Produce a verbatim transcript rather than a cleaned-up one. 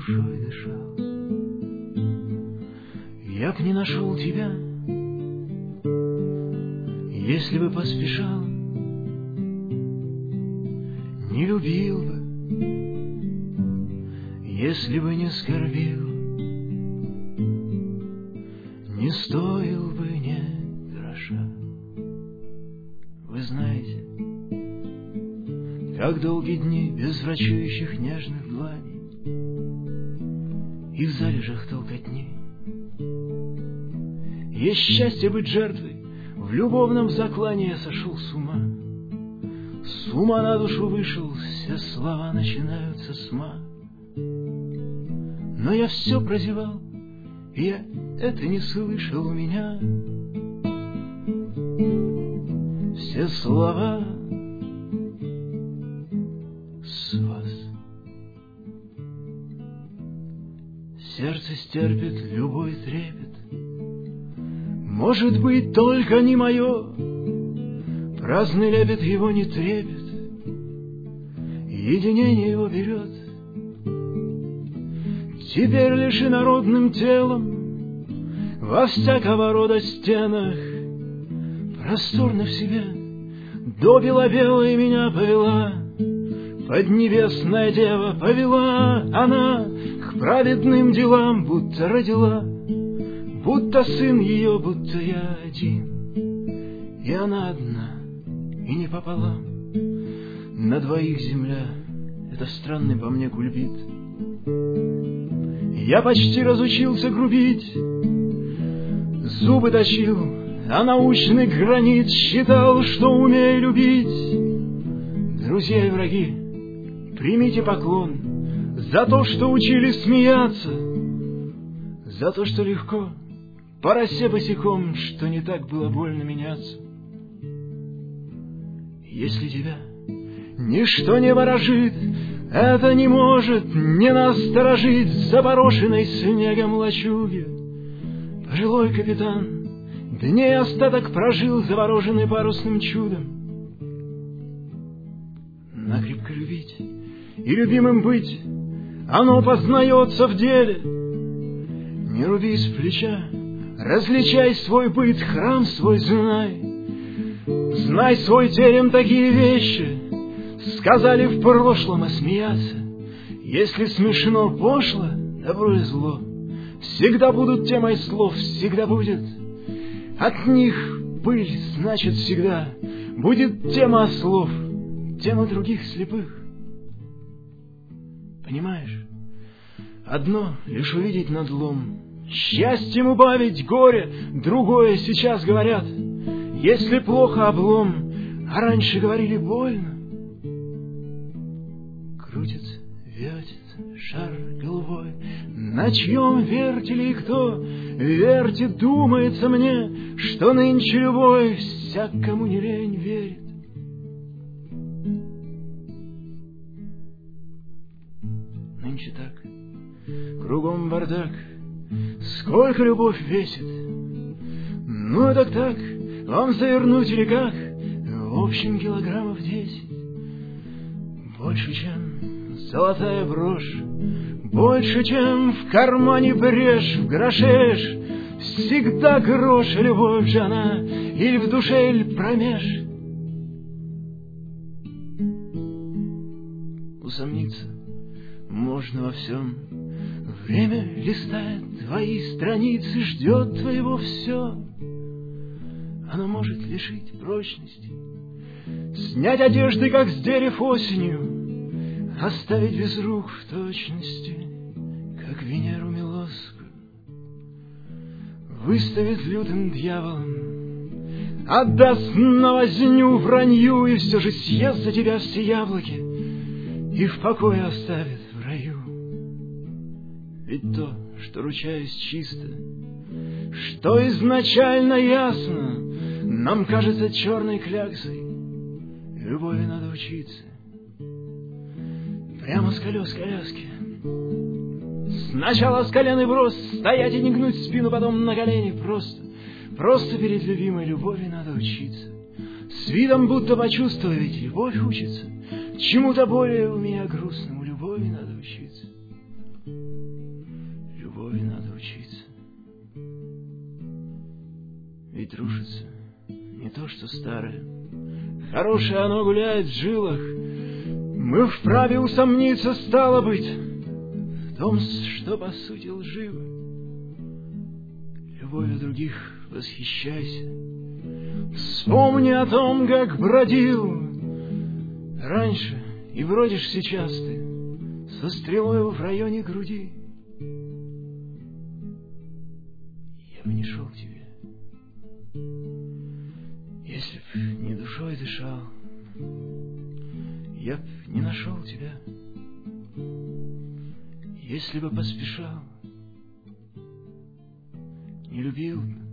душой дышал. Я б не нашел тебя, если бы поспешал, не любил бы, если бы не скорбил, не стоил бы ни гроша. Вы знаете, как долгие дни без врачующих нежных дланей и в залежах толкотни. Есть счастье быть жертвой, в любовном заклане я сошел с ума. С ума на душу вышел, все слова начинаются с ма. Но я все прозевал, и я это не слышал у меня. Все слова с вас. Сердце стерпит любой трепет, может быть, только не мое. Праздный лепет его не трепет, единение его берет. Теперь лишь инородным телом во всякого рода стенах просторно в себе до бело-белой меня повела. Поднебесная дева повела она к праведным делам, будто родила, будто сын ее, будто я один, и она одна, и не пополам. На двоих земля — это странный по мне кульбит. Я почти разучился грубить, зубы точил, а научный гранит считал, что умею любить. Друзья и враги, примите поклон за то, что учили смеяться, за то, что легко по росе босиком, что не так было больно меняться. Если тебя ничто не ворожит, это не может не насторожить в запорошенной снегом лачуге. Пожилой капитан дней остаток прожил, завороженный парусным чудом. Накрепко любить и любимым быть, оно познается в деле. Не руби с плеча, различай свой быт, храм свой знай. Знай свой терем такие вещи сказали в прошлом, а смеяться, если смешно, пошло, добро и зло, всегда будут темой слов, всегда будет от них пыль, значит всегда будет тема слов, тема других слепых. Понимаешь, одно лишь увидеть надлом, счастьем убавить горе, другое сейчас говорят, если плохо облом, а раньше говорили больно. Крутится, вертится шар голубой, на чьем вертеле и кто вертит, думается мне, что нынче любой всякому не лень верит. Нынче так, кругом бардак, сколько любовь весит. Ну, так так, вам завернуть или как? В общем, килограммов десять. Больше, чем золотая брошь, больше, чем в кармане брешь, в грошеш. Всегда грош, любовь же она, или в душе, или промеж. Усомниться можно во всем. Время листает твои страницы, ждет твоего все. Оно может лишить прочности, снять одежды, как с дерев осенью, оставить без рук в точности, как Венеру Милосскую. Выставит лютым дьяволом, отдаст на возню вранью, и все же съест за тебя все яблоки и в покое оставит в раю. Ведь то, что, ручаюсь чисто, что изначально ясно, нам кажется черной кляксой. Любови надо учиться прямо с колес коляски. Сначала с колен и брос, стоять и не гнуть спину, потом на колени. Просто, просто перед любимой любови надо учиться. С видом будто почувствуй, ведь любовь учится. Чему-то более у меня грустному любови надо учиться. ведь рушится не то, что старое. Хорошее оно гуляет в жилах. Мы вправе усомниться, стало быть, в том, что по сути лживо. Любовью других восхищайся. Вспомни о том, как бродил раньше, и бродишь сейчас ты со стрелой в районе груди. Я бы не шел к тебе, если б не душой дышал. Я б не нашел тебя, если бы поспешал. Не любил